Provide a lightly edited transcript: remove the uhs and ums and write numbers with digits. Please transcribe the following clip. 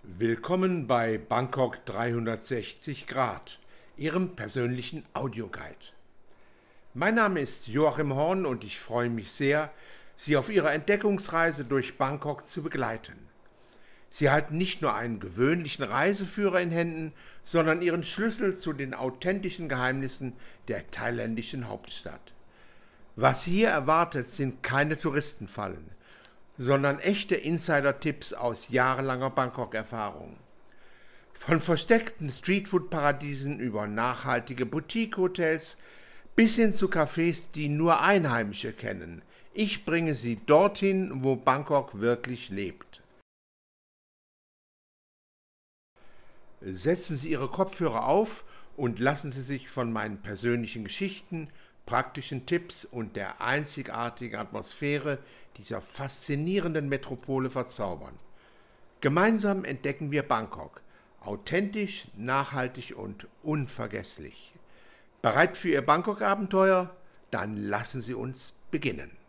Willkommen bei Bangkok 360 Grad, Ihrem persönlichen Audioguide. Mein Name ist Joachim Horn und ich freue mich sehr, Sie auf Ihrer Entdeckungsreise durch Bangkok zu begleiten. Sie halten nicht nur einen gewöhnlichen Reiseführer in Händen, sondern Ihren Schlüssel zu den authentischen Geheimnissen der thailändischen Hauptstadt. Was Sie hier erwartet, sind keine Touristenfallen, sondern echte Insider-Tipps aus jahrelanger Bangkok-Erfahrung. Von versteckten Streetfood-Paradiesen über nachhaltige Boutique-Hotels bis hin zu Cafés, die nur Einheimische kennen. Ich bringe Sie dorthin, wo Bangkok wirklich lebt. Setzen Sie Ihre Kopfhörer auf und lassen Sie sich von meinen persönlichen Geschichten, praktischen Tipps und der einzigartigen Atmosphäre dieser faszinierenden Metropole verzaubern. Gemeinsam entdecken wir Bangkok, authentisch, nachhaltig und unvergesslich. Bereit für Ihr Bangkok-Abenteuer? Dann lassen Sie uns beginnen.